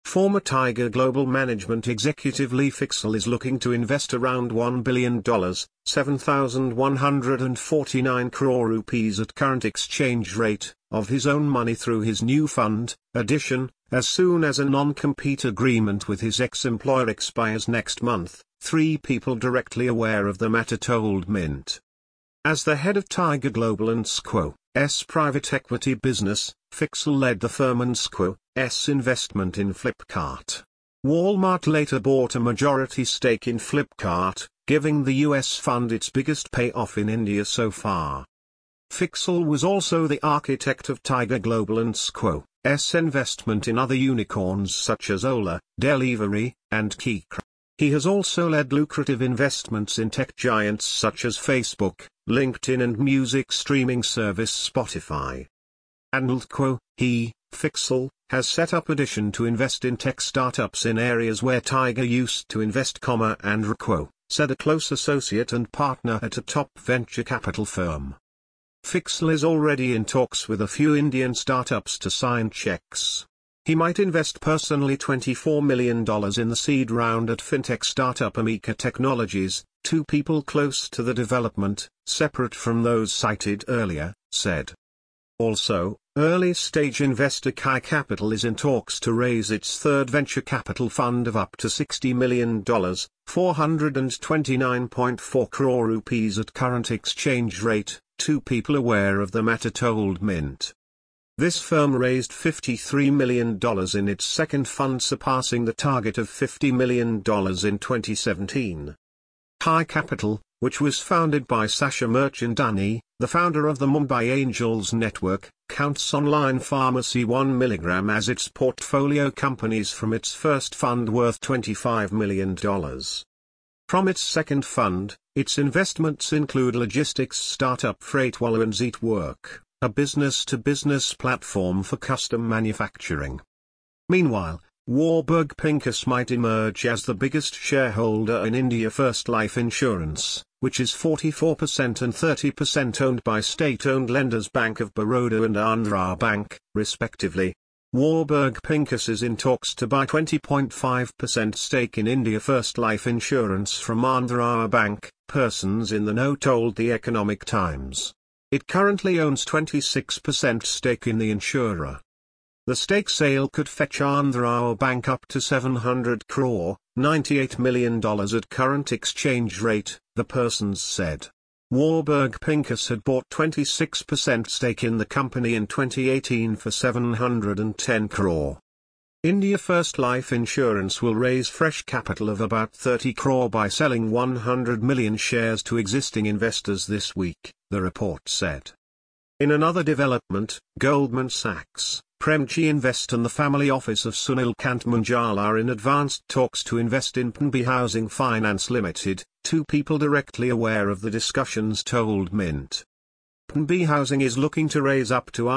Former Tiger Global Management executive Lee Fixel is looking to invest around $1 billion, 7,149 crore rupees at current exchange rate, of his own money through his new fund, Addition, as soon as a non-compete agreement with his ex-employer expires next month, three people directly aware of the matter told Mint. As the head of Tiger Global and SQO's private equity business, Fixel led the firm and SQO's investment in Flipkart. Walmart later bought a majority stake in Flipkart, giving the US fund its biggest payoff in India so far. Fixel was also the architect of Tiger Global and SQO's investment in other unicorns such as Ola, Delivery, and Kikra. He has also led lucrative investments in tech giants such as Facebook, LinkedIn and music streaming service Spotify. And Fixel, has set up Addition to invest in tech startups in areas where Tiger used to invest, and said a close associate and partner at a top venture capital firm. Fixel is already in talks with a few Indian startups to sign checks. He might invest personally $24 million in the seed round at fintech startup Amica Technologies, two people close to the development, separate from those cited earlier, said. Also, early-stage investor Kai Capital is in talks to raise its third venture capital fund of up to $60 million, 429.4 crore rupees at current exchange rate, two people aware of the matter told Mint. This firm raised $53 million in its second fund, surpassing the target of $50 million in 2017. Kai Capital, which was founded by Sasha Mirchandani, the founder of the Mumbai Angels Network, counts Online Pharmacy 1 mg as its portfolio companies from its first fund worth $25 million. From its second fund, its investments include logistics startup Freightwaller and Zeetwork, a business-to-business platform for custom manufacturing. Meanwhile, Warburg Pincus might emerge as the biggest shareholder in India First Life Insurance, which is 44% and 30% owned by state-owned lenders Bank of Baroda and Andhra Bank, respectively. Warburg Pincus is in talks to buy 20.5% stake in India First Life Insurance from Andhra Bank, persons in the know told The Economic Times. It currently owns 26% stake in the insurer. The stake sale could fetch Andhra Bank up to 700 crore, $98 million at current exchange rate, the persons said. Warburg Pincus had bought 26% stake in the company in 2018 for 710 crore. India First Life Insurance will raise fresh capital of about 30 crore by selling 100 million shares to existing investors this week, the report said. In another development, Goldman Sachs, Premji Invest and the family office of Sunil Kant Manjal are in advanced talks to invest in PNB Housing Finance Limited, two people directly aware of the discussions told Mint. PNB Housing is looking to raise up to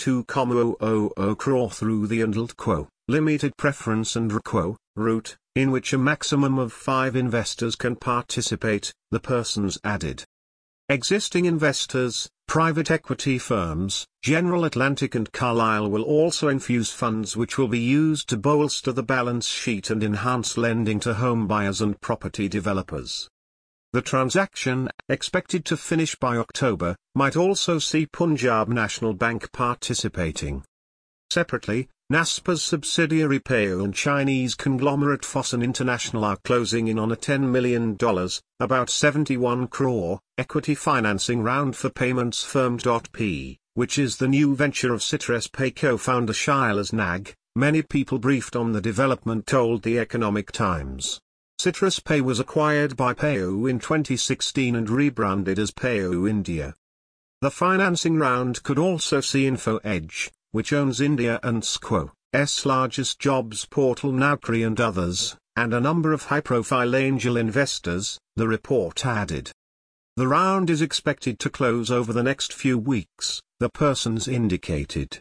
R.200 crore through the & Limited Preference and route, in which a maximum of 5 investors can participate, the persons added. Existing investors, private equity firms, General Atlantic and Carlyle will also infuse funds which will be used to bolster the balance sheet and enhance lending to home buyers and property developers. The transaction, expected to finish by October, might also see Punjab National Bank participating. Separately, Naspers subsidiary Payo and Chinese conglomerate Fosun International are closing in on a $10 million, about 71 crore, equity financing round for payments firm. P, which is the new venture of CitrusPay co-founder Shailesh Nag, many people briefed on the development told The Economic Times. CitrusPay was acquired by Payo in 2016 and rebranded as Payo India. The financing round could also see InfoEdge, which owns India and SQO's largest jobs portal Naukri and others, and a number of high-profile angel investors, the report added. The round is expected to close over the next few weeks, the persons indicated.